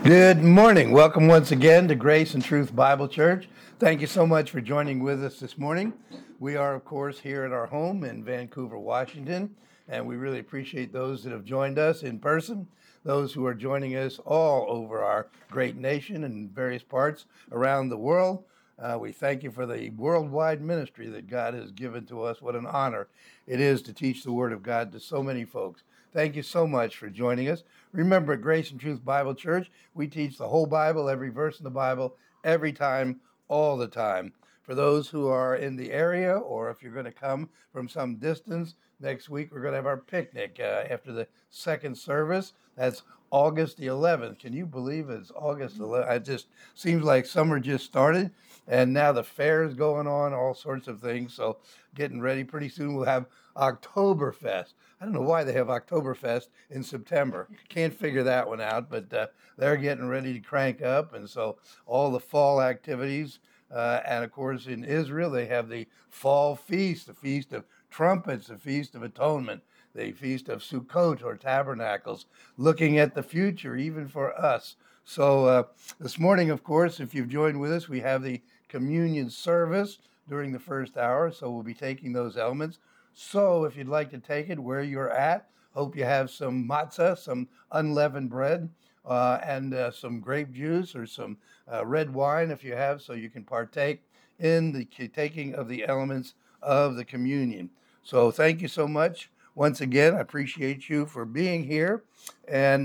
Good morning. Welcome once again to Grace and Truth Bible Church. Thank you so much for joining with us this morning. We are, of course, here at our home in Vancouver, Washington, and we really appreciate those that have joined us in person, those who are joining us all over our great nation and various parts around the world. We thank you for the worldwide ministry that God has given to us. What an honor it is to teach the Word of God to so many folks. Thank you so much for joining us. Remember, at Grace and Truth Bible Church, we teach the whole Bible, every verse in the Bible, every time, all the time. For those who are in the area, or if you're going to come from some distance, next week we're going to have our picnic after the second service. That's August the 11th. Can you believe it's August 11th? It just seems like summer just started, and now the fair is going on, all sorts of things. So getting ready. Pretty soon we'll have Oktoberfest. I don't know why they have Oktoberfest in September. Can't figure that one out, but they're getting ready to crank up. And so all the fall activities, and of course in Israel, they have the fall feast, the Feast of Trumpets, the Feast of Atonement, the Feast of Sukkot or Tabernacles, looking at the future, even for us. So this morning, of course, if you've joined with us, we have the communion service during the first hour. So we'll be taking those elements. So if you'd like to take it where you're at, hope you have some matzah, some unleavened bread, and some grape juice or some red wine if you have, so you can partake in the taking of the elements of the communion. So thank you so much. Once again, I appreciate you for being here. And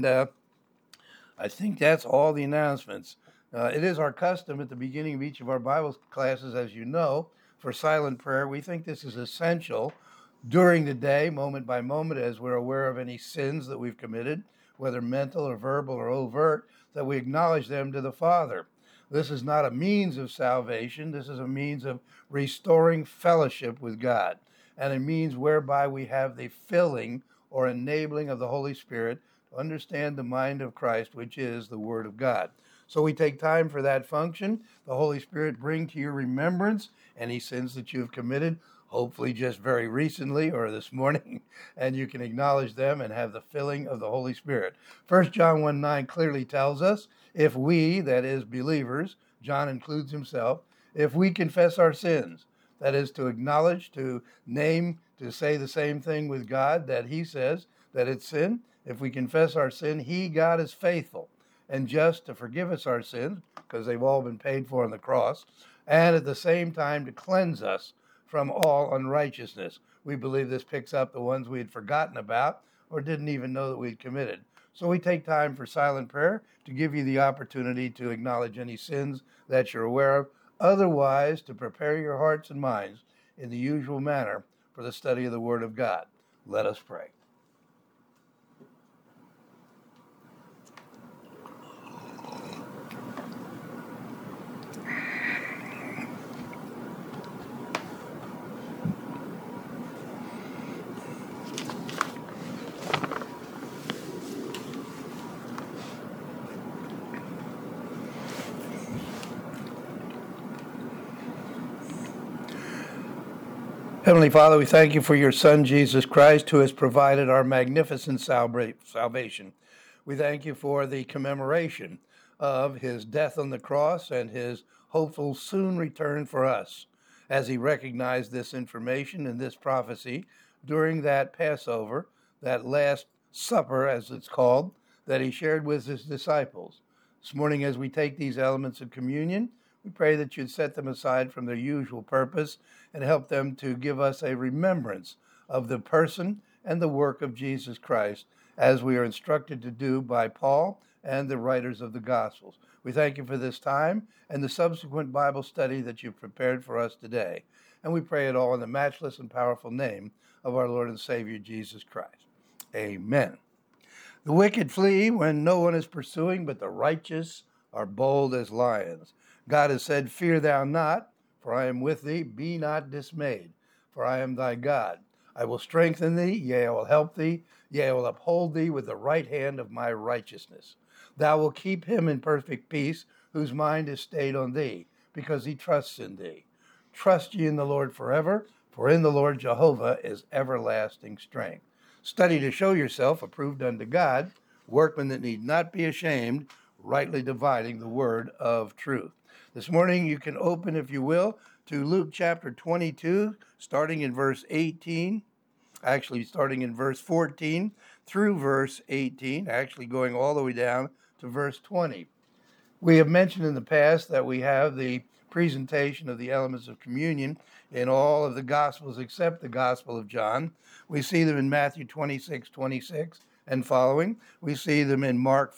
I think that's all the announcements. It is our custom at the beginning of each of our Bible classes, as you know, for silent prayer. We think this is essential during the day, moment by moment, as we're aware of any sins that we've committed, whether mental or verbal or overt, that we acknowledge them to the Father. This is not a means of salvation. This is a means of restoring fellowship with God, and a means whereby we have the filling or enabling of the Holy Spirit to understand the mind of Christ, which is the Word of God. So we take time for that function. The Holy Spirit bring to your remembrance any sins that you have committed, hopefully just very recently or this morning, and you can acknowledge them and have the filling of the Holy Spirit. 1 John 1:9 clearly tells us, if we, that is believers, John includes himself, if we confess our sins, that is to acknowledge, to name, to say the same thing with God that he says that it's sin. If we confess our sin, he, God, is faithful and just to forgive us our sins, because they've all been paid for on the cross, and at the same time to cleanse us from all unrighteousness. We believe this picks up the ones we had forgotten about or didn't even know that we'd committed. So we take time for silent prayer to give you the opportunity to acknowledge any sins that you're aware of. Otherwise, to prepare your hearts and minds in the usual manner for the study of the Word of God. Let us pray. Heavenly Father, we thank you for your Son, Jesus Christ, who has provided our magnificent salvation. We thank you for the commemoration of his death on the cross and his hopeful soon return for us, as he recognized this information and this prophecy during that Passover, that Last Supper, as it's called, that he shared with his disciples. This morning, as we take these elements of communion, we pray that you'd set them aside from their usual purpose and help them to give us a remembrance of the person and the work of Jesus Christ, as we are instructed to do by Paul and the writers of the Gospels. We thank you for this time and the subsequent Bible study that you've prepared for us today. And we pray it all in the matchless and powerful name of our Lord and Savior, Jesus Christ. Amen. The wicked flee when no one is pursuing, but the righteous are bold as lions. God has said, fear thou not, for I am with thee. Be not dismayed, for I am thy God. I will strengthen thee, yea, I will help thee, yea, I will uphold thee with the right hand of my righteousness. Thou wilt keep him in perfect peace, whose mind is stayed on thee, because he trusts in thee. Trust ye in the Lord forever, for in the Lord Jehovah is everlasting strength. Study to show yourself approved unto God, workmen that need not be ashamed, rightly dividing the word of truth. This morning you can open, if you will, to Luke chapter 22, starting in verse 18, actually starting in verse 14 through verse 18, actually going all the way down to verse 20. We have mentioned in the past that we have the presentation of the elements of communion in all of the Gospels except the Gospel of John. We see them in Matthew 26:26 and following. We see them in Mark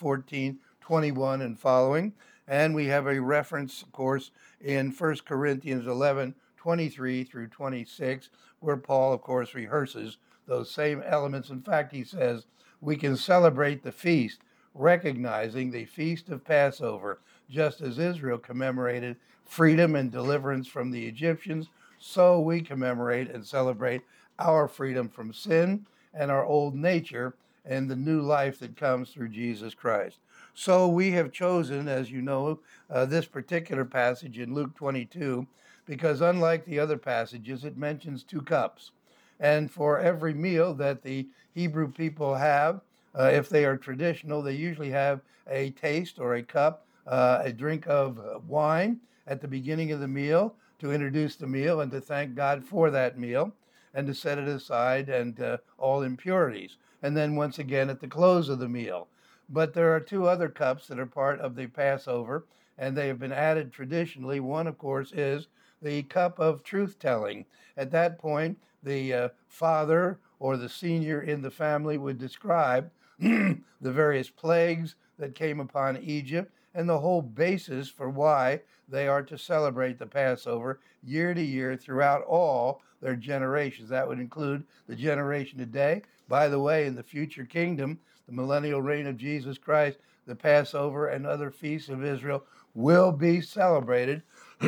14:21 and following. And we have a reference, of course, in 1 Corinthians 11:23 through 26, where Paul, of course, rehearses those same elements. In fact, he says, we can celebrate the feast, recognizing the feast of Passover, just as Israel commemorated freedom and deliverance from the Egyptians, so we commemorate and celebrate our freedom from sin and our old nature and the new life that comes through Jesus Christ. So we have chosen, as you know, this particular passage in Luke 22, because unlike the other passages, it mentions 2 cups. And for every meal that the Hebrew people have, if they are traditional, they usually have a taste or a cup, a drink of wine at the beginning of the meal to introduce the meal and to thank God for that meal and to set it aside and all impurities. And then once again at the close of the meal. But there are 2 other cups that are part of the Passover, and they have been added traditionally. One, of course, is the cup of truth-telling. At that point, the father or the senior in the family would describe the various plagues that came upon Egypt and the whole basis for why they are to celebrate the Passover year to year throughout all their generations. That would include the generation today. By the way, in the future kingdom, the millennial reign of Jesus Christ, the Passover and other feasts of Israel will be celebrated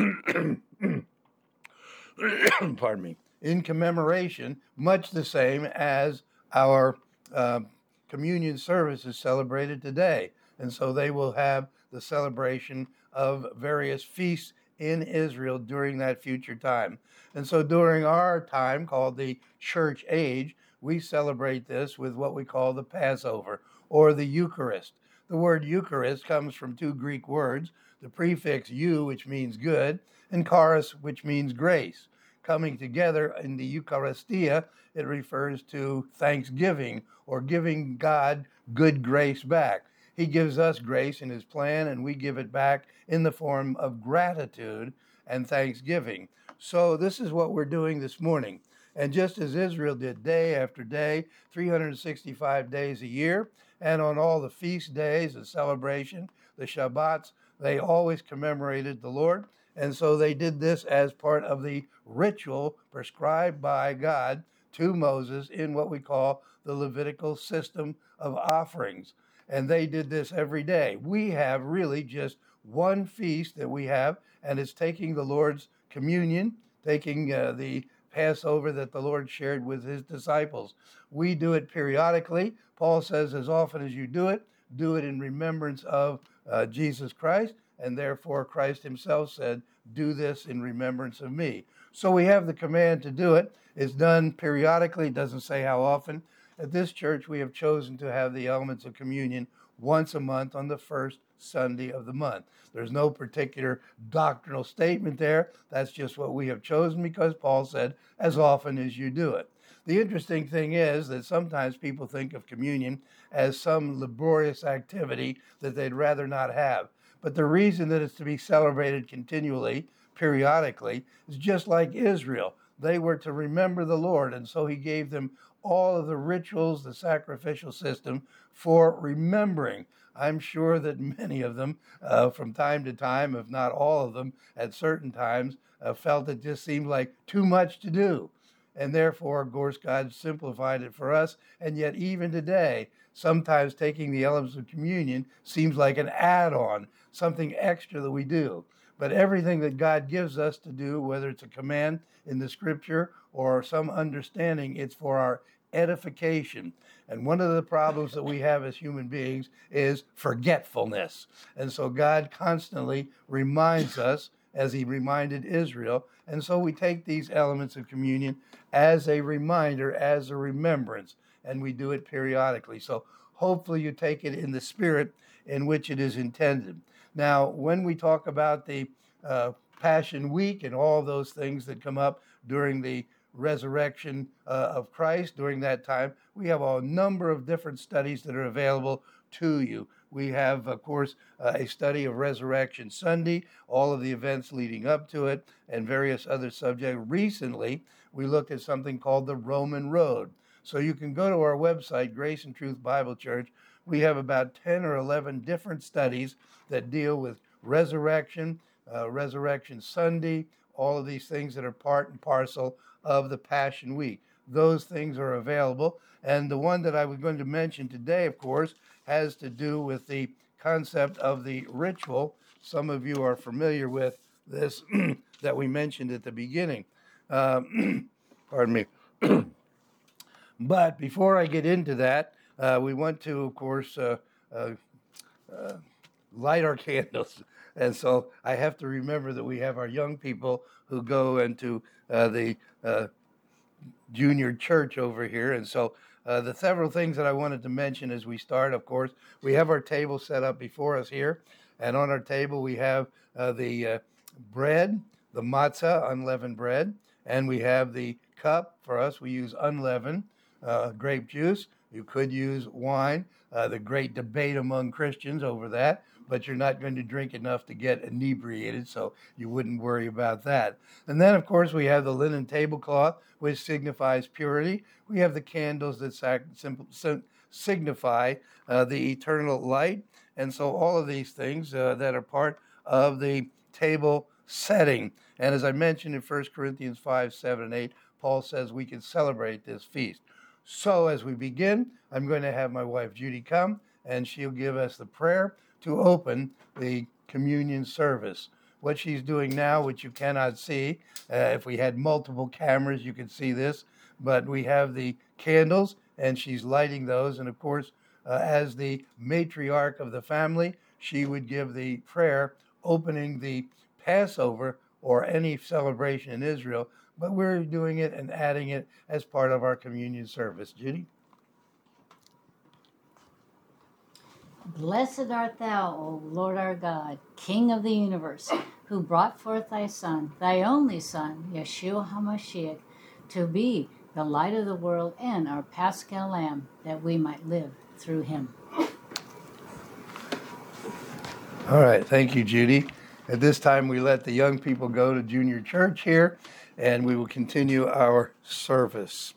pardon me, in commemoration, much the same as our communion service is celebrated today. And so they will have the celebration of various feasts in Israel during that future time. And so during our time, called the church age, we celebrate this with what we call the Passover or the Eucharist. The word Eucharist comes from 2 Greek words, the prefix eu, which means good, and charis, which means grace. Coming together in the Eucharistia, it refers to thanksgiving or giving God good grace back. He gives us grace in his plan, and we give it back in the form of gratitude and thanksgiving. So this is what we're doing this morning. And just as Israel did day after day, 365 days a year, and on all the feast days, the celebration, the Shabbats, they always commemorated the Lord. And so they did this as part of the ritual prescribed by God to Moses in what we call the Levitical system of offerings. And they did this every day. We have really just one feast that we have, and it's taking the Lord's communion, taking the Passover that the Lord shared with his disciples. We do it periodically. Paul says, as often as you do it in remembrance of Jesus Christ. And therefore Christ himself said, do this in remembrance of me. So we have the command to do it. It's done periodically. It doesn't say how often. At this church, we have chosen to have the elements of communion once a month on the first Sunday of the month. There's no particular doctrinal statement there. That's just what we have chosen because Paul said, as often as you do it. The interesting thing is that sometimes people think of communion as some laborious activity that they'd rather not have. But the reason that it's to be celebrated continually, periodically, is just like Israel. They were to remember the Lord, and so he gave them all of the rituals, the sacrificial system for remembering. I'm sure that many of them, from time to time, if not all of them, at certain times, felt it just seemed like too much to do. And therefore, of course, God simplified it for us. And yet, even today, sometimes taking the elements of communion seems like an add-on, something extra that we do. But everything that God gives us to do, whether it's a command in the scripture or some understanding, it's for our edification. And one of the problems that we have as human beings is forgetfulness. And so God constantly reminds us, as he reminded Israel. And so we take these elements of communion as a reminder, as a remembrance, and we do it periodically. So hopefully you take it in the spirit in which it is intended. Now, when we talk about the Passion Week and all those things that come up during the resurrection of Christ during that time, we have a number of different studies that are available to you. We have, of course, a study of Resurrection Sunday, all of the events leading up to it, and various other subjects. Recently, we looked at something called the Roman Road. So you can go to our website, Grace and Truth Bible Church. We have about 10 or 11 different studies that deal with resurrection, Resurrection Sunday, all of these things that are part and parcel of the Passion Week. Those things are available. And the one that I was going to mention today, of course, has to do with the concept of the ritual. Some of you are familiar with this that we mentioned at the beginning. Pardon me. But before I get into that, we want to, of course, light our candles. And so I have to remember that we have our young people who go into the junior church over here. And so the several things that I wanted to mention as we start, of course, we have our table set up before us here. And on our table, we have the bread, the matzah, unleavened bread. And we have the cup. For us, we use unleavened grape juice. You could use wine. The great debate among Christians over that, but you're not going to drink enough to get inebriated, so you wouldn't worry about that. And then, of course, we have the linen tablecloth, which signifies purity. We have the candles that signify the eternal light. And so all of these things that are part of the table setting. And as I mentioned in 1 Corinthians 5, 7, and 8, Paul says we can celebrate this feast. So as we begin, I'm going to have my wife Judy come, and she'll give us the prayer to open the communion service. What she's doing now, which you cannot see, if we had multiple cameras, you could see this, but we have the candles, and she's lighting those. And of course, as the matriarch of the family, she would give the prayer opening the Passover or any celebration in Israel, but we're doing it and adding it as part of our communion service. Judy? Blessed art thou, O Lord our God, King of the universe, who brought forth thy Son, thy only Son, Yeshua HaMashiach, to be the light of the world and our Paschal Lamb, that we might live through him. All right, thank you, Judy. At this time, we let the young people go to junior church here, and we will continue our service.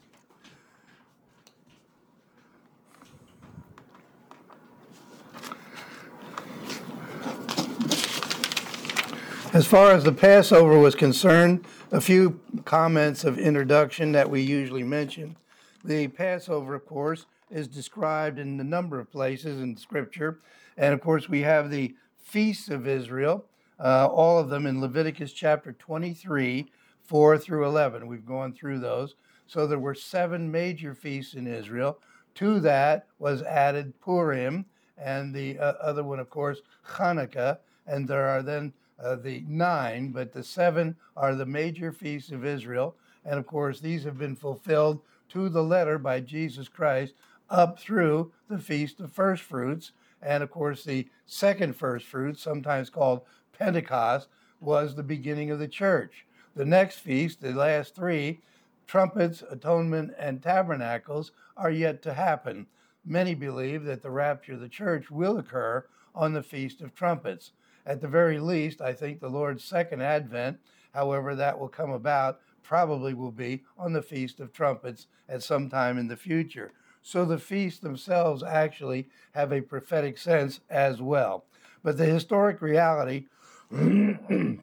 As far as the Passover was concerned, a few comments of introduction that we usually mention. The Passover, of course, is described in a number of places in Scripture. And, of course, we have the feasts of Israel, all of them in Leviticus chapter 23, 4 through 11. We've gone through those. So there were 7 major feasts in Israel. To that was added Purim, and the other one, of course, Hanukkah. And there are then the 9, but the 7 are the major feasts of Israel. And of course, these have been fulfilled to the letter by Jesus Christ up through the Feast of First Fruits. And of course, the second first fruits, sometimes called Pentecost, was the beginning of the church. The next feast, the last 3, trumpets, atonement, and tabernacles, are yet to happen. Many believe that the rapture of the church will occur on the Feast of Trumpets. At the very least, I think the Lord's second advent, however that will come about, probably will be on the Feast of Trumpets at some time in the future. So the feasts themselves actually have a prophetic sense as well. But the historic reality, the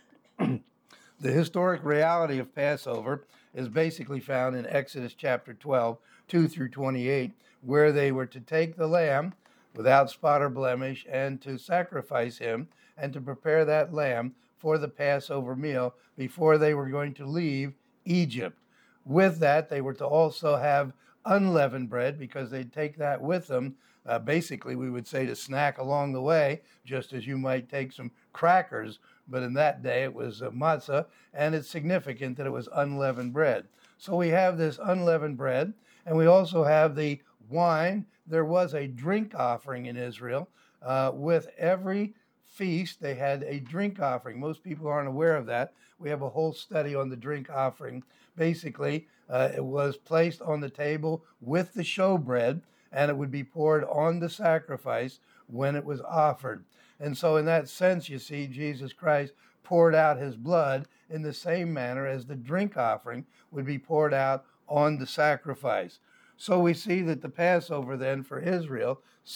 historic reality of Passover is basically found in Exodus chapter 12, 2 through 28, where they were to take the lamb without spot or blemish, and to sacrifice him, and to prepare that lamb for the Passover meal before they were going to leave Egypt. With that, they were to also have unleavened bread, because they'd take that with them, basically we would say to snack along the way, just as you might take some crackers, but in that day it was matzah, and it's significant that it was unleavened bread. So we have this unleavened bread, and we also have the wine. There was a drink offering in Israel, with every feast, they had a drink offering. Most people aren't aware of that. We have a whole study on the drink offering. Basically, it was placed on the table with the showbread, and it would be poured on the sacrifice when it was offered. And so, in that sense, you see, Jesus Christ poured out his blood in the same manner as the drink offering would be poured out on the sacrifice. So we see that the Passover then for Israel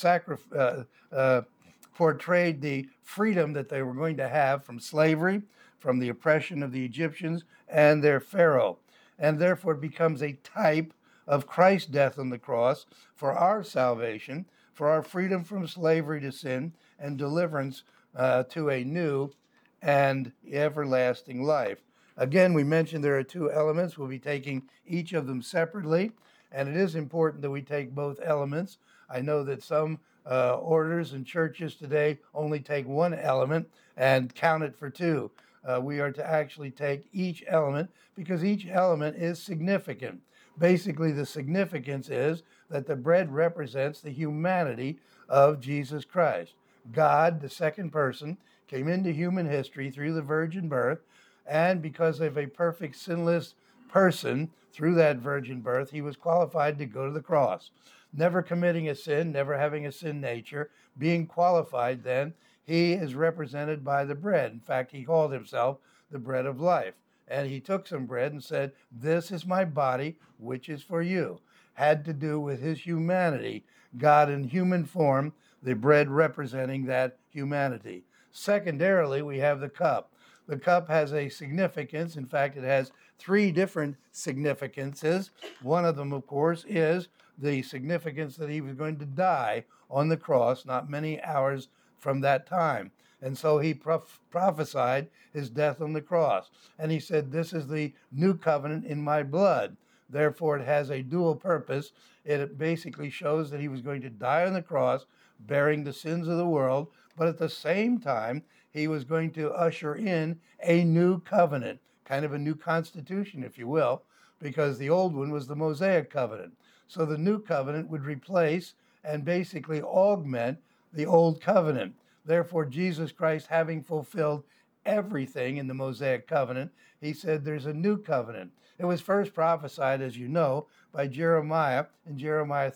portrayed the freedom that they were going to have from slavery, from the oppression of the Egyptians and their Pharaoh. And therefore it becomes a type of Christ's death on the cross for our salvation, for our freedom from slavery to sin and deliverance to a new and everlasting life. Again, we mentioned there are two elements. We'll be taking each of them separately, and it is important that we take both elements. I know that some orders and churches today only take one element and count it for two. We are to actually take each element because each element is significant. Basically, the significance is that the bread represents the humanity of Jesus Christ. God, the second person, came into human history through the virgin birth, and because of a perfect sinless person through that virgin birth, he was qualified to go to the cross. Never committing a sin, never having a sin nature, being qualified then, he is represented by the bread. In fact, he called himself the bread of life. And he took some bread and said, "This is my body, which is for you." Had to do with his humanity, God in human form, the bread representing that humanity. Secondarily, we have the cup. The cup has a significance. In fact, it has three different significances. One of them, of course, is the significance that he was going to die on the cross not many hours from that time. And so he prophesied his death on the cross. And he said, "This is the new covenant in my blood." Therefore, it has a dual purpose. It basically shows that he was going to die on the cross, bearing the sins of the world, but at the same time, he was going to usher in a new covenant, kind of a new constitution, if you will, because the old one was the Mosaic covenant. So the new covenant would replace and basically augment the old covenant. Therefore, Jesus Christ, having fulfilled everything in the Mosaic covenant, he said there's a new covenant. It was first prophesied, as you know, by Jeremiah in Jeremiah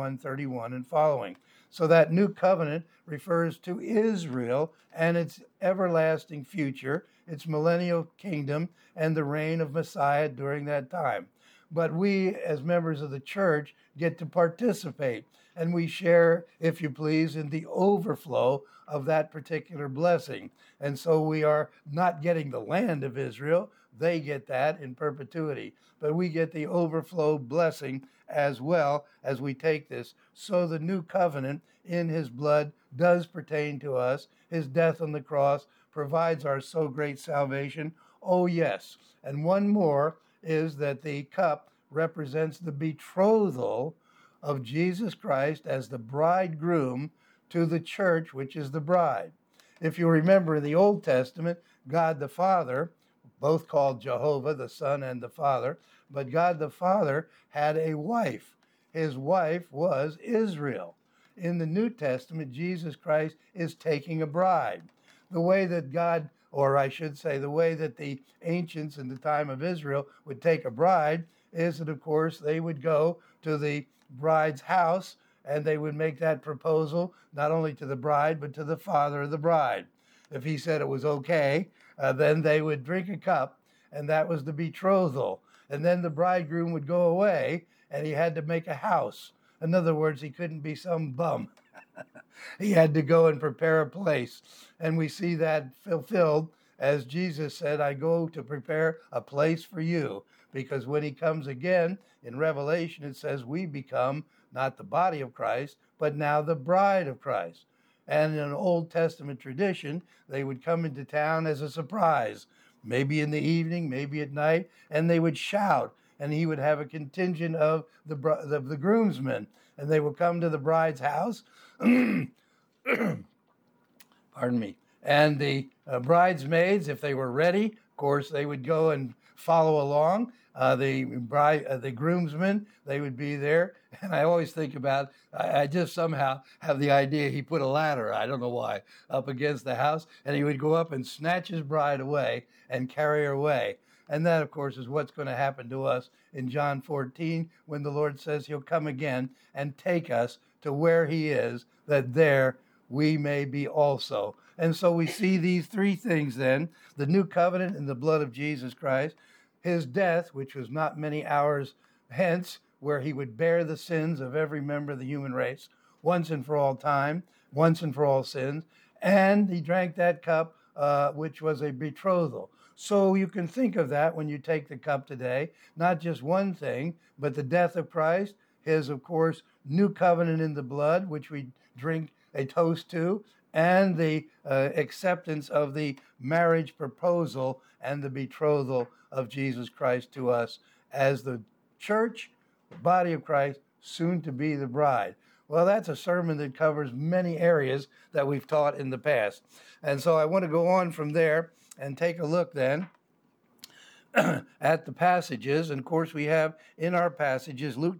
31:31 and following. So that new covenant refers to Israel and its everlasting future, its millennial kingdom, and the reign of Messiah during that time. But we, as members of the church, get to participate, and we share, if you please, in the overflow of that particular blessing. And so we are not getting the land of Israel. They get that in perpetuity. But we get the overflow blessing as well as we take this. So the new covenant in his blood does pertain to us. His death on the cross provides our so great salvation. Oh, yes. And one more is that the cup represents the betrothal of Jesus Christ as the bridegroom to the church, which is the bride. If you remember in the Old Testament, God the Father, both called Jehovah, the Son and the Father, but God the Father had a wife. His wife was Israel. In the New Testament, Jesus Christ is taking a bride. The way that God, or I should say, the way that the ancients in the time of Israel would take a bride is that, of course, they would go to the bride's house and they would make that proposal not only to the bride, but to the father of the bride. If he said it was okay, then they would drink a cup, and that was the betrothal. And then the bridegroom would go away, and he had to make a house. In other words, he couldn't be some bum. He had to go and prepare a place. And we see that fulfilled as Jesus said, "I go to prepare a place for you." Because when he comes again, in Revelation, it says we become not the body of Christ, but now the bride of Christ. And in an Old Testament tradition, they would come into town as a surprise, maybe in the evening, maybe at night, and they would shout. And he would have a contingent of the groomsmen, and they would come to the bride's house. Pardon me. And the bridesmaids, if they were ready, of course, they would go and follow along. The groomsmen, they would be there. And I always think about, I just somehow have the idea he put a ladder, I don't know why, up against the house, and he would go up and snatch his bride away and carry her away. And that, of course, is what's going to happen to us in John 14 when the Lord says he'll come again and take us to where he is, that there we may be also. And so we see these three things then: the new covenant in the blood of Jesus Christ, his death, which was not many hours hence, where he would bear the sins of every member of the human race once and for all time, once and for all sins, and he drank that cup, which was a betrothal. So you can think of that when you take the cup today, not just one thing, but the death of Christ, his, of course, new covenant in the blood, which we drink a toast to, and the acceptance of the marriage proposal and the betrothal of Jesus Christ to us as the church, the body of Christ, soon to be the bride. Well, that's a sermon that covers many areas that we've taught in the past. And so I want to go on from there and take a look then at the passages. And of course, we have in our passages Luke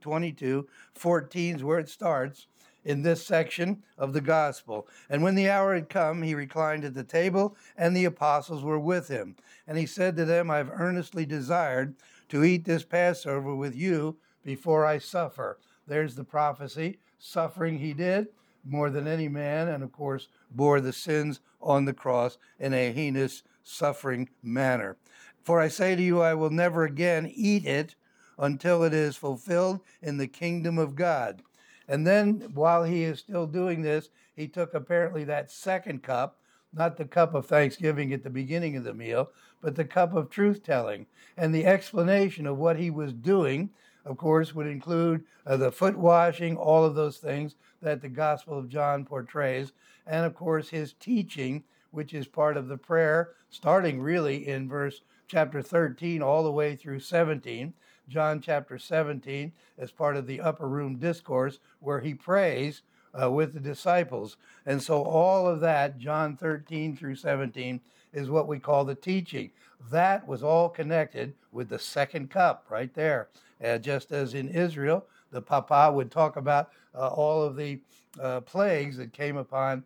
22:14 is where it starts in this section of the gospel. And when the hour had come, he reclined at the table, and the apostles were with him. And he said to them, I have earnestly desired to eat this Passover with you before I suffer. There's the prophecy. Suffering he did more than any man, and of course bore the sins on the cross in a heinous suffering manner. For I say to you, I will never again eat it until it is fulfilled in the kingdom of God. And then while he is still doing this, he took apparently that second cup, not the cup of thanksgiving at the beginning of the meal, but the cup of truth-telling. And the explanation of what he was doing, of course, would include the foot washing, all of those things that the Gospel of John portrays, and of course his teaching, which is part of the prayer, starting really in chapter 13 all the way through 17. John chapter 17 as part of the upper room discourse where he prays with the disciples. And so all of that, John 13 through 17, is what we call the teaching. That was all connected with the second cup right there. Just as in Israel, the Papa would talk about all of the plagues that came upon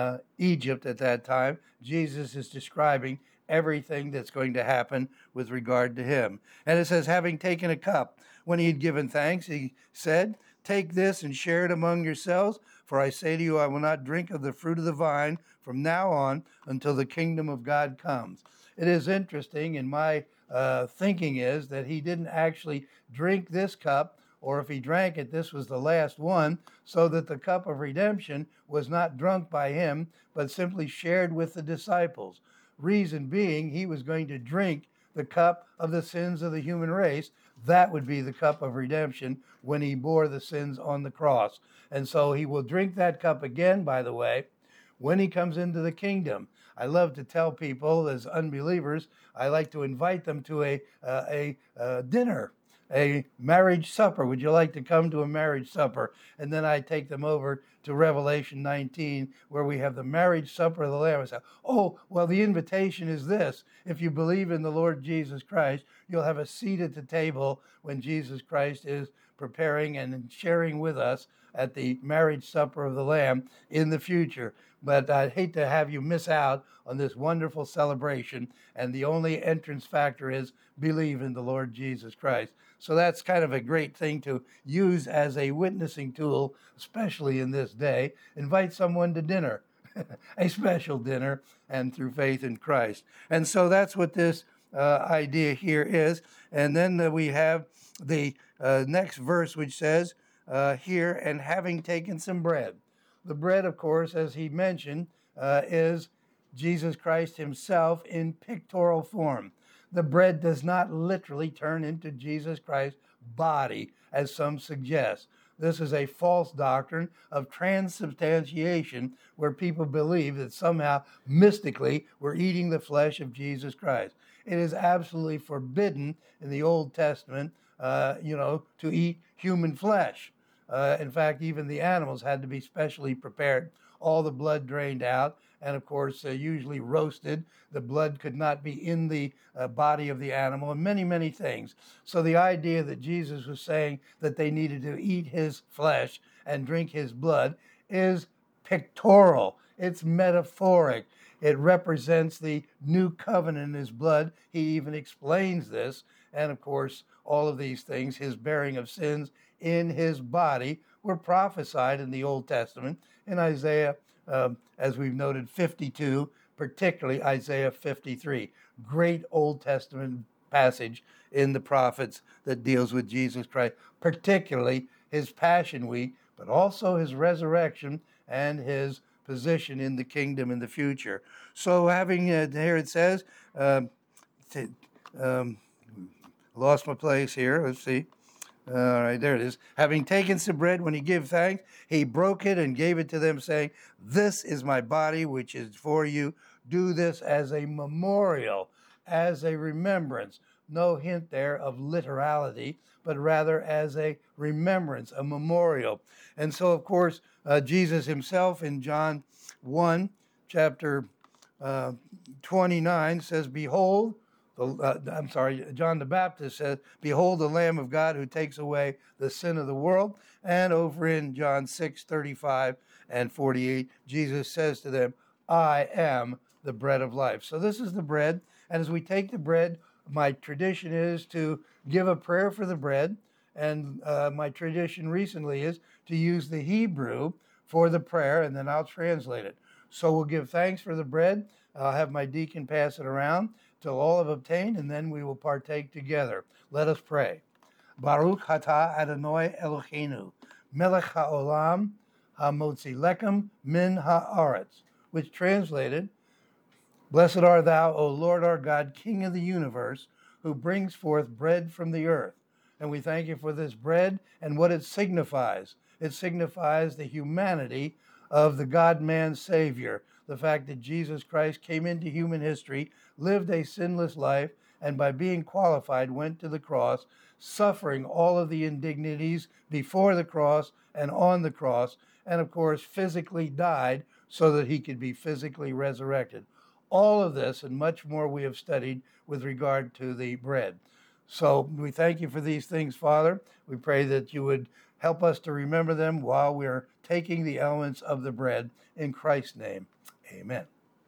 Egypt at that time. Jesus is describing everything that's going to happen with regard to him. And it says, having taken a cup, when he had given thanks, he said, take this and share it among yourselves, for I say to you, I will not drink of the fruit of the vine from now on until the kingdom of God comes. It is interesting, and my thinking is that he didn't actually drink this cup, or if he drank it, this was the last one, so that the cup of redemption was not drunk by him, but simply shared with the disciples. Reason being, he was going to drink the cup of the sins of the human race. That would be the cup of redemption when he bore the sins on the cross. And so he will drink that cup again, by the way, when he comes into the kingdom. I love to tell people as unbelievers, I like to invite them to a dinner, a marriage supper. Would you like to come to a marriage supper? And then I take them over to Revelation 19, where we have the marriage supper of the Lamb. I say, oh, well, the invitation is this. If you believe in the Lord Jesus Christ, you'll have a seat at the table when Jesus Christ is preparing and sharing with us at the marriage supper of the Lamb in the future. But I'd hate to have you miss out on this wonderful celebration. And the only entrance factor is believe in the Lord Jesus Christ. So that's kind of a great thing to use as a witnessing tool, especially in this day. Invite someone to dinner, a special dinner, and through faith in Christ. And so that's what this idea here is. And then we have the next verse, which says here, and having taken some bread. The bread, of course, as he mentioned, is Jesus Christ himself in pictorial form. The bread does not literally turn into Jesus Christ's body, as some suggest. This is a false doctrine of transubstantiation, where people believe that somehow mystically we're eating the flesh of Jesus Christ. It is absolutely forbidden in the Old Testament, to eat human flesh. In fact, even the animals had to be specially prepared, all the blood drained out, and of course usually roasted. The blood could not be in the body of the animal, and many, many things. So the idea that Jesus was saying that they needed to eat his flesh and drink his blood is pictorial. It's metaphoric. It represents the new covenant in his blood. He even explains this. And of course, all of these things, his bearing of sins in his body, were prophesied in the Old Testament in Isaiah, as we've noted, 52, particularly Isaiah 53. Great Old Testament passage in the prophets that deals with Jesus Christ, particularly his Passion Week, but also his resurrection and his position in the kingdom in the future. So having, here it says, lost my place here, let's see. All right, there it is. Having taken some bread, when he gave thanks, he broke it and gave it to them, saying, "This is my body, which is for you. Do this as a memorial," as a remembrance. No hint there of literality, but rather as a remembrance, a memorial. And so, of course, Jesus himself in John 1, chapter 29 says, "Behold," John the Baptist says, "Behold the Lamb of God who takes away the sin of the world." And over in John 6:35 and 48, Jesus says to them, "I am the bread of life." So this is the bread. And as we take the bread, my tradition is to give a prayer for the bread. And my tradition recently is to use the Hebrew for the prayer, and then I'll translate it. So we'll give thanks for the bread. I'll have my deacon pass it around till all have obtained, and then we will partake together. Let us pray. Baruch atah Adonai Eloheinu, melech haolam hamotzi lechem min haaretz, which translated, "Blessed art thou, O Lord our God, King of the universe, who brings forth bread from the earth." And we thank you for this bread and what it signifies. It signifies the humanity of the God-man Savior, the fact that Jesus Christ came into human history, lived a sinless life, and by being qualified went to the cross, suffering all of the indignities before the cross and on the cross, and of course physically died so that he could be physically resurrected. All of this and much more we have studied with regard to the bread. So we thank you for these things, Father. We pray that you would help us to remember them while we're taking the elements of the bread. In Christ's name, amen.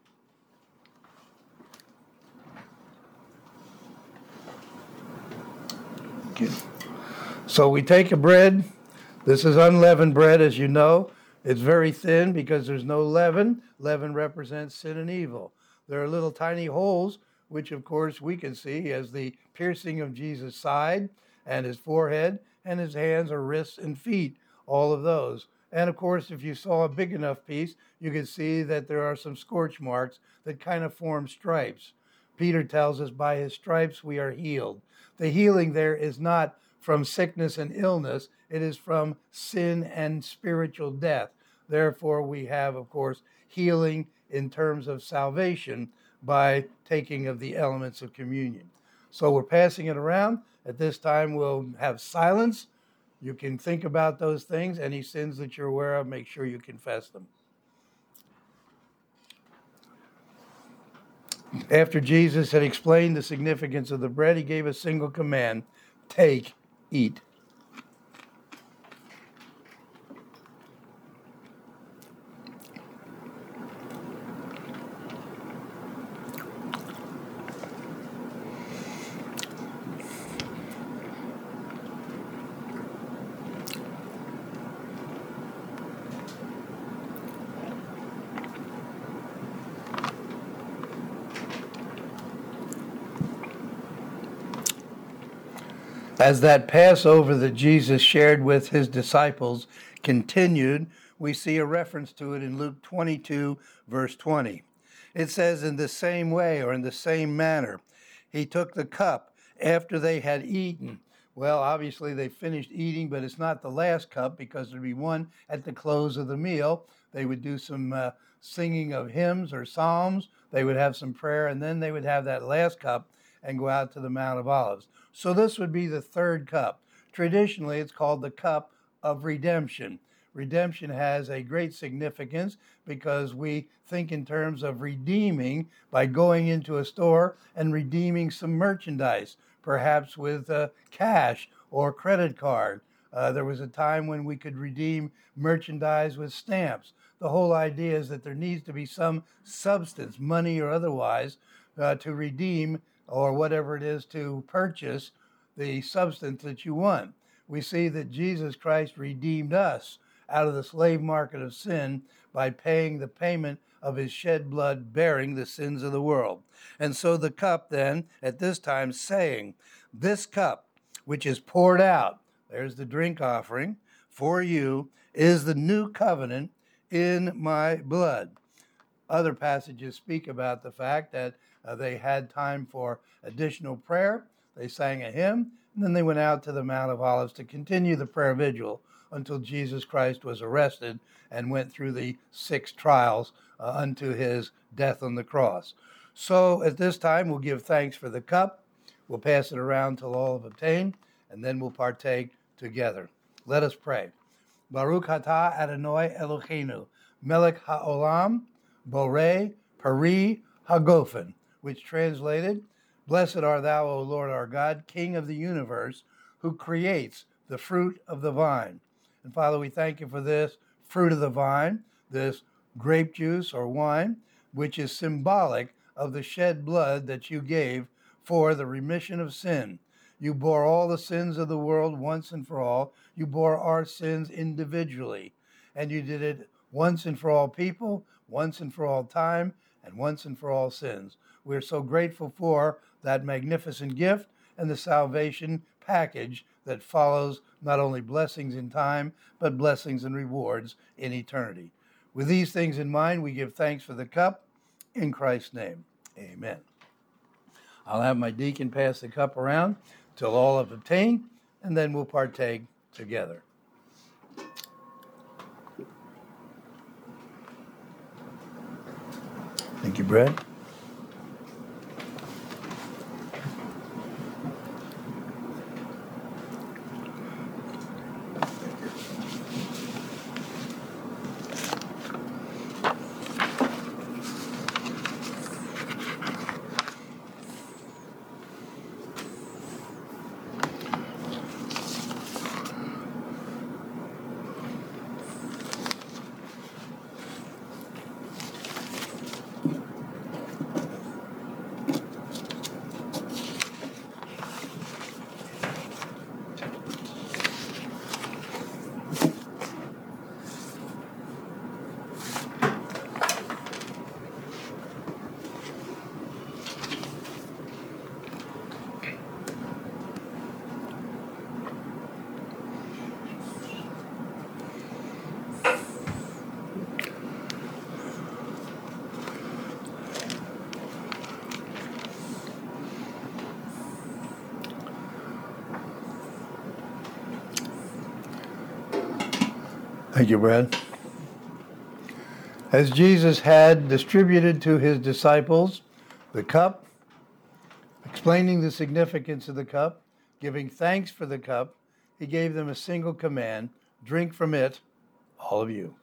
Okay. So we take a bread. This is unleavened bread, as you know. It's very thin because there's no leaven. Leaven represents sin and evil. There are little tiny holes, which of course we can see as the piercing of Jesus' side and his forehead and his hands or wrists and feet, all of those. And of course, if you saw a big enough piece, you can see that there are some scorch marks that kind of form stripes. Peter tells us, by his stripes we are healed. The healing there is not from sickness and illness, it is from sin and spiritual death. Therefore, we have, of course, healing in terms of salvation by taking of the elements of communion. So we're passing it around. At this time, we'll have silence. You can think about those things. Any sins that you're aware of, make sure you confess them. After Jesus had explained the significance of the bread, he gave a single command: take, eat. As that Passover that Jesus shared with his disciples continued, we see a reference to it in Luke 22, verse 20. It says, "In the same way," or in the same manner, "he took the cup after they had eaten." Well, obviously they finished eating, but it's not the last cup because there'd be one at the close of the meal. They would do some singing of hymns or psalms. They would have some prayer, and then they would have that last cup and go out to the Mount of Olives. So this would be the third cup. Traditionally, it's called the cup of redemption. redemption has a great significance because we think in terms of redeeming by going into a store and redeeming some merchandise, perhaps with cash or credit card. There was a time when we could redeem merchandise with stamps. The whole idea is that there needs to be some substance, money or otherwise, to redeem or whatever it is to purchase the substance that you want. We see that Jesus Christ redeemed us out of the slave market of sin by paying the payment of his shed blood, bearing the sins of the world. And so the cup then, at this time, saying, this cup which is poured out, there's the drink offering, for you, is the new covenant in my blood. Other passages speak about the fact that they had time for additional prayer. They sang a hymn, and then they went out to the Mount of Olives to continue the prayer vigil until Jesus Christ was arrested and went through the 6 trials unto his death on the cross. So at this time, we'll give thanks for the cup. We'll pass it around till all have obtained, and then we'll partake together. Let us pray. Baruch atah Adonai Eloheinu, melech haolam, borei peri hagofen, which translated, blessed art thou, O Lord our God, King of the universe, who creates the fruit of the vine. And Father, we thank you for this fruit of the vine, this grape juice or wine, which is symbolic of the shed blood that you gave for the remission of sin. You bore all the sins of the world once and for all. You bore our sins individually. And you did it once and for all people, once and for all time, and once and for all sins. We're so grateful for that magnificent gift and the salvation package that follows not only blessings in time, but blessings and rewards in eternity. With these things in mind, we give thanks for the cup in Christ's name. Amen. I'll have my deacon pass the cup around till all have obtained, and then we'll partake together. Thank you, Brad. Thank you, Brad. As Jesus had distributed to his disciples the cup, explaining the significance of the cup, giving thanks for the cup, he gave them a single command: drink from it, all of you.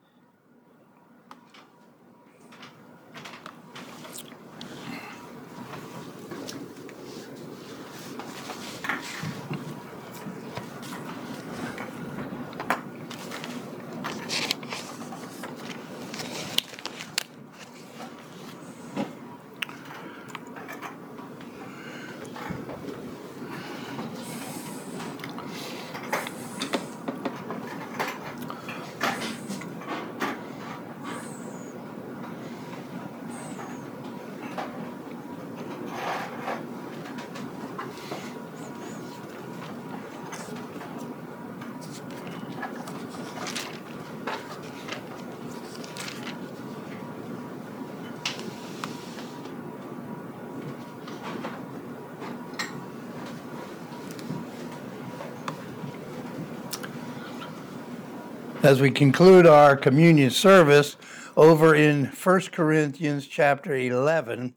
As we conclude our communion service over in 1 Corinthians chapter 11,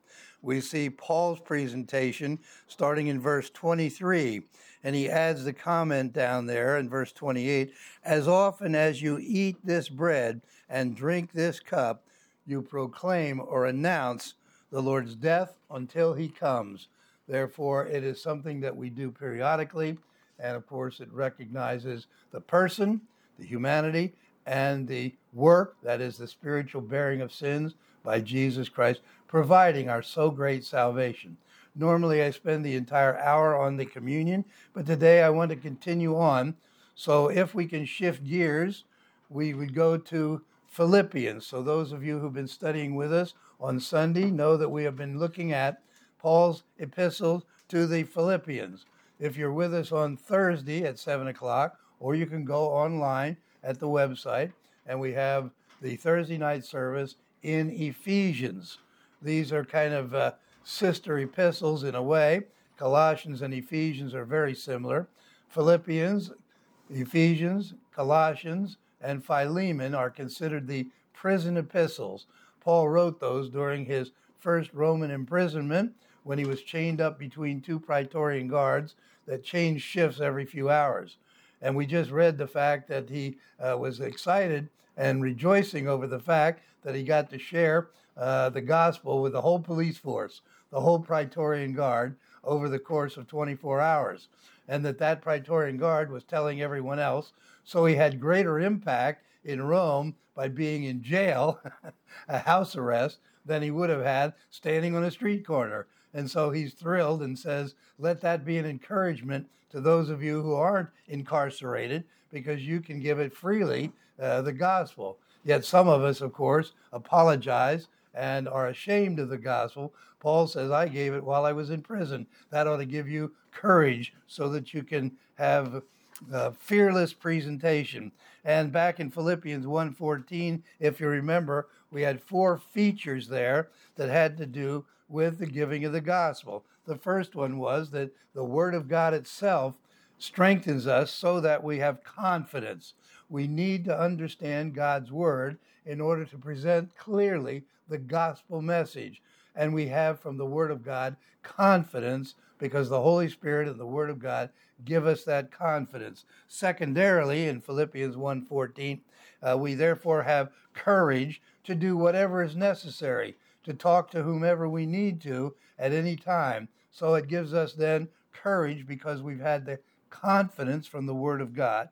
we see Paul's presentation starting in verse 23. And he adds the comment down there in verse 28, as often as you eat this bread and drink this cup, you proclaim or announce the Lord's death until he comes. Therefore, it is something that we do periodically. And of course, it recognizes the person, the humanity, and the work, that is the spiritual bearing of sins by Jesus Christ, providing our so great salvation. Normally, I spend the entire hour on the communion, but today I want to continue on. So if we can shift gears, we would go to Philippians. So those of you who've been studying with us on Sunday know that we have been looking at Paul's epistle to the Philippians. If you're with us on Thursday at 7 o'clock, or you can go online at the website, and we have the Thursday night service in Ephesians. These are kind of sister epistles in a way. Colossians and Ephesians are very similar. Philippians, Ephesians, Colossians, and Philemon are considered the prison epistles. Paul wrote those during his first Roman imprisonment when he was chained up between two Praetorian guards that changed shifts every few hours. And we just read the fact that he was excited and rejoicing over the fact that he got to share the gospel with the whole police force, the whole Praetorian Guard, over the course of 24 hours. And that Praetorian Guard was telling everyone else. So he had greater impact in Rome by being in jail, a house arrest, than he would have had standing on a street corner. And so he's thrilled and says, let that be an encouragement to those of you who aren't incarcerated, because you can give it freely, the gospel. Yet some of us, of course, apologize and are ashamed of the gospel. Paul says, I gave it while I was in prison. That ought to give you courage so that you can have fearless presentation. And back in Philippians 1:14, if you remember, we had 4 features there that had to do with the giving of the gospel. The first one was that the Word of God itself strengthens us so that we have confidence. We need to understand God's Word in order to present clearly the gospel message. And we have from the Word of God confidence because the Holy Spirit and the Word of God give us that confidence. Secondarily, in Philippians 1:14, we therefore have courage to do whatever is necessary, to talk to whomever we need to at any time. So it gives us then courage because we've had the confidence from the Word of God.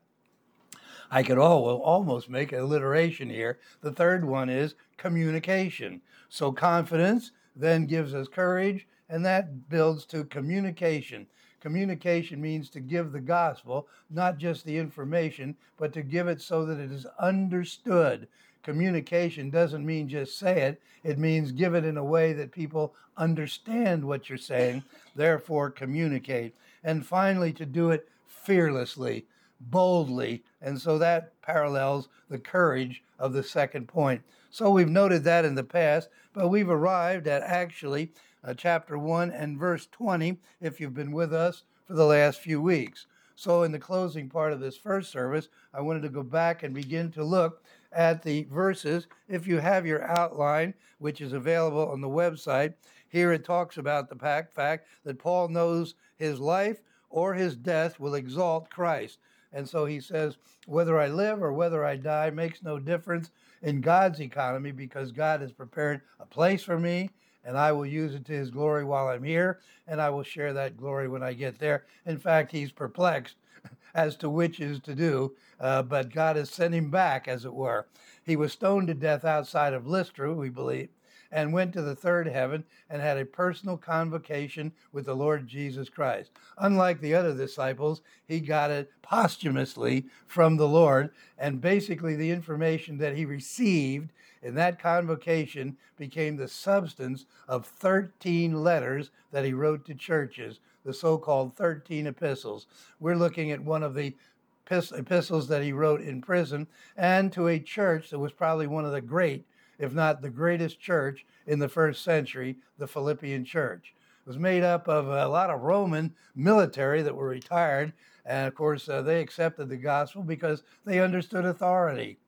I could almost make an alliteration here. The third one is communication. So confidence then gives us courage, and that builds to communication. Communication means to give the gospel, not just the information, but to give it so that it is understood. Communication doesn't mean just say it. It means give it in a way that people understand what you're saying, therefore communicate. And finally, to do it fearlessly, boldly. And so that parallels the courage of the second point. So we've noted that in the past, but we've arrived at actually chapter 1 and verse 20, if you've been with us for the last few weeks. So in the closing part of this first service, I wanted to go back and begin to look at the verses. If you have your outline, which is available on the website, here it talks about the fact that Paul knows his life or his death will exalt Christ. And so he says, whether I live or whether I die makes no difference in God's economy, because God has prepared a place for me, and I will use it to his glory while I'm here, and I will share that glory when I get there. In fact, he's perplexed as to which is to do, but God has sent him back, as it were. He was stoned to death outside of Lystra, we believe, and went to the third heaven and had a personal convocation with the Lord Jesus Christ. Unlike the other disciples, he got it posthumously from the Lord, and basically the information that he received in that convocation became the substance of 13 letters that he wrote to churches, the so-called 13 epistles. We're looking at one of the epistles that he wrote in prison, and to a church that was probably one of the great, if not the greatest church in the first century, the Philippian church. It was made up of a lot of Roman military that were retired, and of course they accepted the gospel because they understood authority.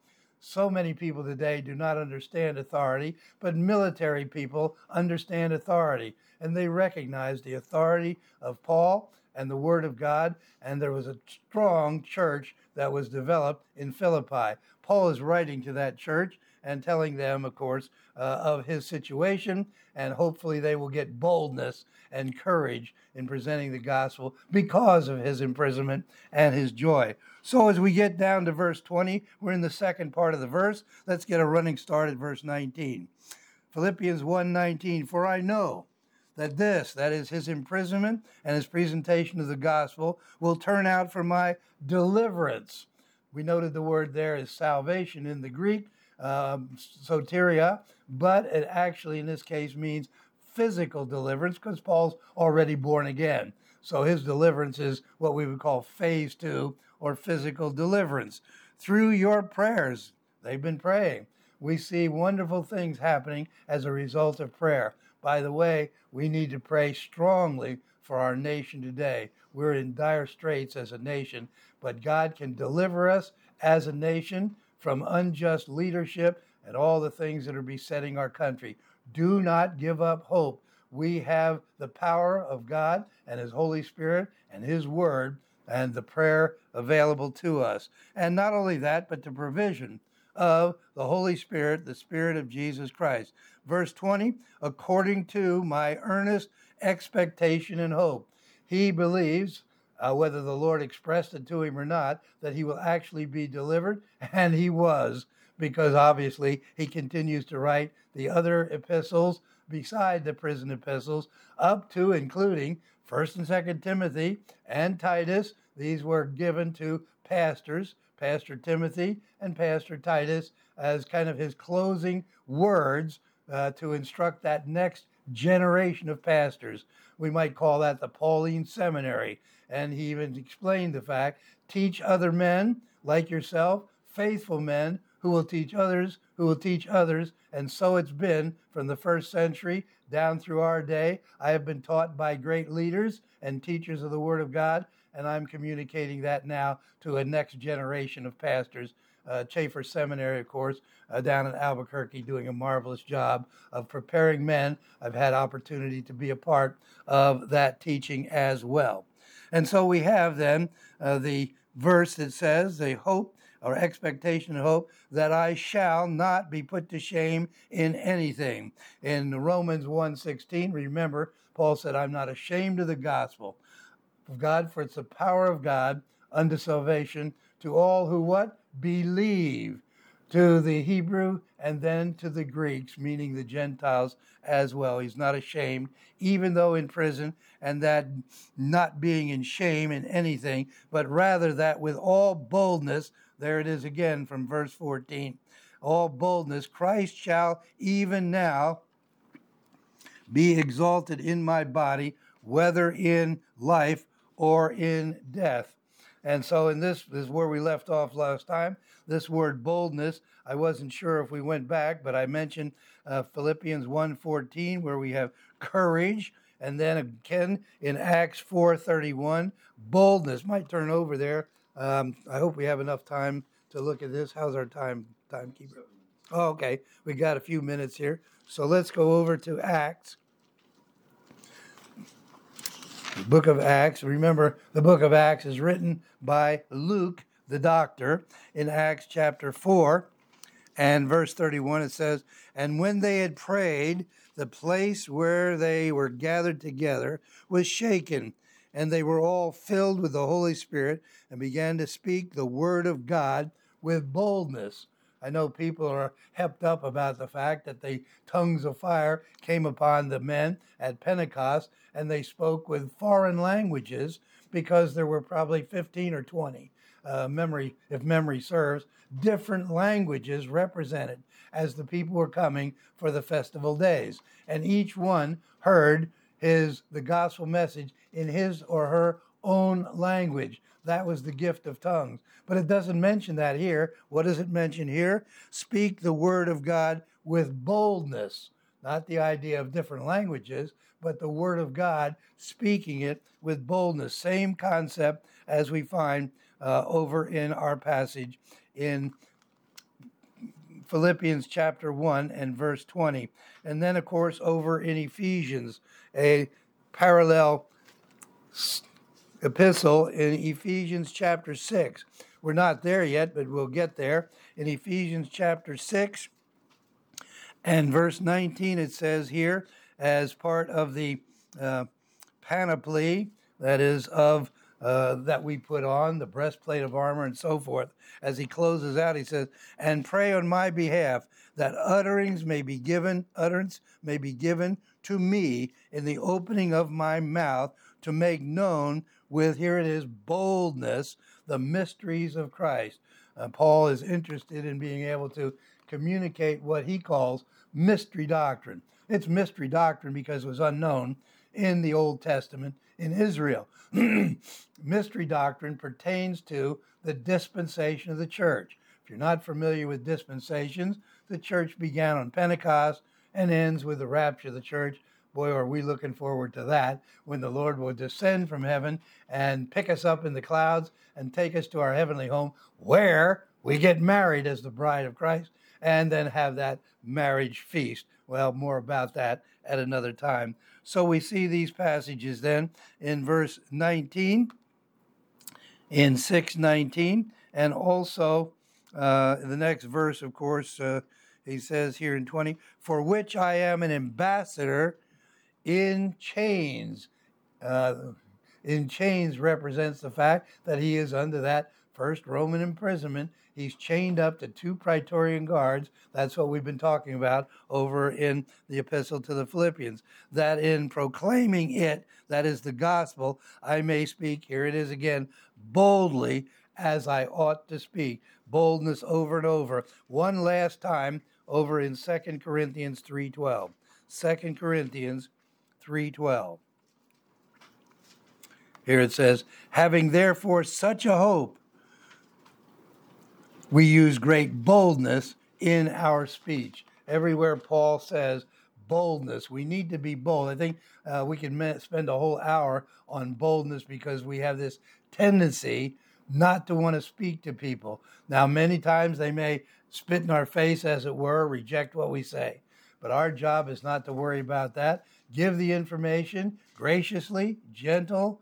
So many people today do not understand authority, but military people understand authority, and they recognize the authority of Paul and the Word of God, and there was a strong church that was developed in Philippi. Paul is writing to that church and telling them, of course, of his situation, and hopefully they will get boldness and courage in presenting the gospel because of his imprisonment and his joy. So as we get down to verse 20, we're in the second part of the verse. Let's get a running start at verse 19. Philippians 1:19, for I know that this, that is his imprisonment and his presentation of the gospel, will turn out for my deliverance. We noted the word there is salvation in the Greek, soteria, but it actually in this case means physical deliverance because Paul's already born again. So his deliverance is what we would call phase 2 or physical deliverance. Through your prayers, they've been praying. We see wonderful things happening as a result of prayer. By the way, we need to pray strongly for our nation today. We're in dire straits as a nation, but God can deliver us as a nation from unjust leadership and all the things that are besetting our country. Do not give up hope. We have the power of God and His Holy Spirit and His Word and the prayer available to us. And not only that, but the provision of the Holy Spirit, the Spirit of Jesus Christ. Verse 20, according to my earnest expectation and hope. He believes, whether the Lord expressed it to him or not, that he will actually be delivered, and he was, because obviously he continues to write the other epistles beside the prison epistles, up to including 1st and 2nd Timothy and Titus. These were given to pastors, Pastor Timothy and Pastor Titus, as kind of his closing words to instruct that next generation of pastors. We might call that the Pauline Seminary. And he even explained the fact, teach other men like yourself, faithful men who will teach others, and so it's been from the first century down through our day. I have been taught by great leaders and teachers of the Word of God, and I'm communicating that now to a next generation of pastors. Chafer Seminary, of course, down in Albuquerque, doing a marvelous job of preparing men. I've had opportunity to be a part of that teaching as well. And so we have then the verse that says, the hope or expectation and hope that I shall not be put to shame in anything. In Romans 1:16, remember, Paul said, I'm not ashamed of the gospel of God, for it's the power of God unto salvation to all who what? Believe. To the Hebrew and then to the Greeks, meaning the Gentiles as well. He's not ashamed, even though in prison, and that not being in shame in anything, but rather that with all boldness, there it is again from verse 14, all boldness, Christ shall even now be exalted in my body, whether in life or in death. And so in this is where we left off last time. This word boldness, I wasn't sure if we went back, but I mentioned Philippians 1:14, where we have courage. And then again in Acts 4:31, boldness. Might turn over there. I hope we have enough time to look at this. How's our timekeeper? Oh, okay. We got a few minutes here. So let's go over to Acts. The book of Acts. Remember, the book of Acts is written by Luke, the doctor. In Acts chapter 4 and verse 31, it says, and when they had prayed, the place where they were gathered together was shaken, and they were all filled with the Holy Spirit and began to speak the word of God with boldness. I know people are hepped up about the fact that the tongues of fire came upon the men at Pentecost, and they spoke with foreign languages because there were probably 15 or 20, if memory serves, different languages represented as the people were coming for the festival days. And each one heard the gospel message in his or her own language. That was the gift of tongues. But it doesn't mention that here. What does it mention here? Speak the word of God with boldness. Not the idea of different languages, but the word of God, speaking it with boldness. Same concept as we find over in our passage in Philippians chapter 1 and verse 20. And then, of course, over in Ephesians, a parallel epistle in Ephesians chapter 6. We're not there yet, but we'll get there. In Ephesians chapter 6 and verse 19, it says here, as part of the panoply, that is, of that we put on, the breastplate of armor and so forth. As he closes out, he says, and pray on my behalf that utterance may be given to me in the opening of my mouth to make known with, here it is, boldness, the mysteries of Christ. Paul is interested in being able to communicate what he calls mystery doctrine. It's mystery doctrine because it was unknown in the Old Testament in Israel. Mystery doctrine pertains to the dispensation of the church. If you're not familiar with dispensations, the church began on Pentecost and ends with the rapture of the church. Boy, are we looking forward to that, when the Lord will descend from heaven and pick us up in the clouds and take us to our heavenly home, where we get married as the bride of Christ and then have that marriage feast. Well, more about that at another time. So we see these passages then in verse 19, in 6:19, and also the next verse, of course, he says here in 20, for which I am an ambassador in chains. In chains represents the fact that he is under that first Roman imprisonment. He's chained up to 2 Praetorian guards. That's what we've been talking about over in the epistle to the Philippians. That in proclaiming it, that is the gospel, I may speak, here it is again, boldly as I ought to speak. Boldness over and over. One last time over in 2 Corinthians 3:12. 2 Corinthians 3:12. Here it says, having therefore such a hope, we use great boldness in our speech. Everywhere Paul says boldness, we need to be bold. I think we can spend a whole hour on boldness because we have this tendency not to want to speak to people. Now, many times they may spit in our face, as it were, reject what we say. But our job is not to worry about that. Give the information graciously, gentle,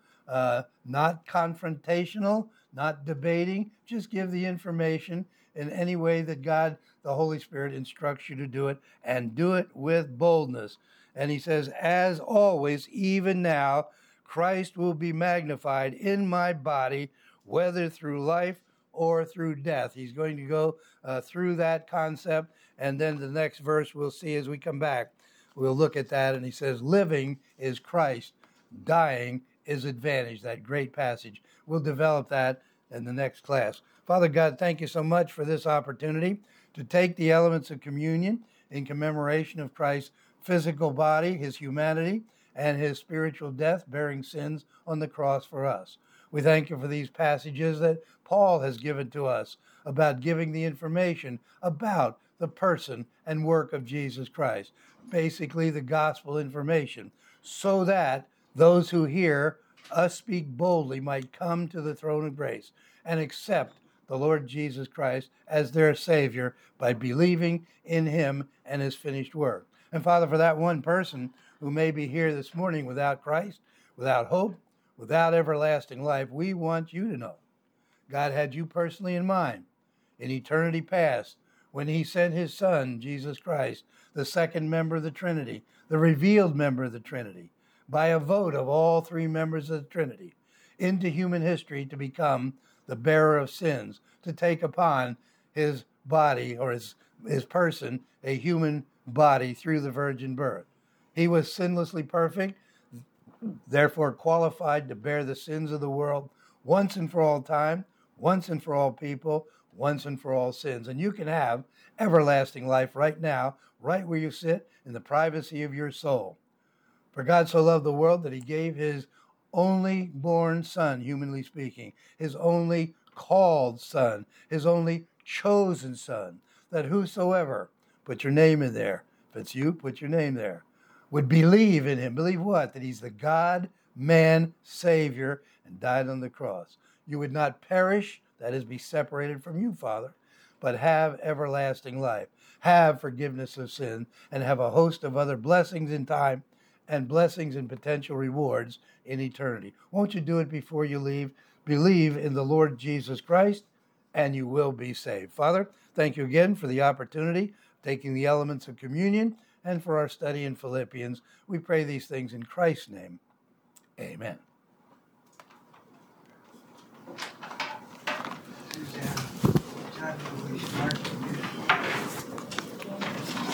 not confrontational, not debating. Just give the information in any way that God, the Holy Spirit, instructs you to do it, and do it with boldness. And he says, as always, even now, Christ will be magnified in my body, whether through life or through death. He's going to go through that concept, and then the next verse we'll see as we come back. We'll look at that, and he says, living is Christ, dying is advantage. That great passage. We'll develop that in the next class. Father God, thank you so much for this opportunity to take the elements of communion in commemoration of Christ's physical body, his humanity, and his spiritual death, bearing sins on the cross for us. We thank you for these passages that Paul has given to us about giving the information about the person and work of Jesus Christ, basically the gospel information, so that those who hear us speak boldly might come to the throne of grace and accept the Lord Jesus Christ as their Savior by believing in him and his finished work. And Father, for that one person who may be here this morning without Christ, without hope, without everlasting life, we want you to know God had you personally in mind in eternity past when he sent his Son, Jesus Christ, the second member of the Trinity, the revealed member of the Trinity, by a vote of all 3 members of the Trinity, into human history to become the bearer of sins, to take upon his body or his person, a human body through the virgin birth. He was sinlessly perfect, therefore qualified to bear the sins of the world once and for all time, once and for all people, once and for all sins. And you can have everlasting life right now, right where you sit in the privacy of your soul. For God so loved the world that he gave his only born Son, humanly speaking, his only called Son, his only chosen Son, that whosoever, put your name in there, if it's you, put your name there, would believe in him. Believe what? That he's the God-man Savior and died on the cross. You would not perish, that is, be separated from you, Father, but have everlasting life. have forgiveness of sin and have a host of other blessings in time and blessings and potential rewards in eternity. Won't you do it before you leave? Believe in the Lord Jesus Christ, and you will be saved. Father, thank you again for the opportunity of taking the elements of communion and for our study in Philippians. We pray these things in Christ's name. Amen. Suzanne, what time do we start?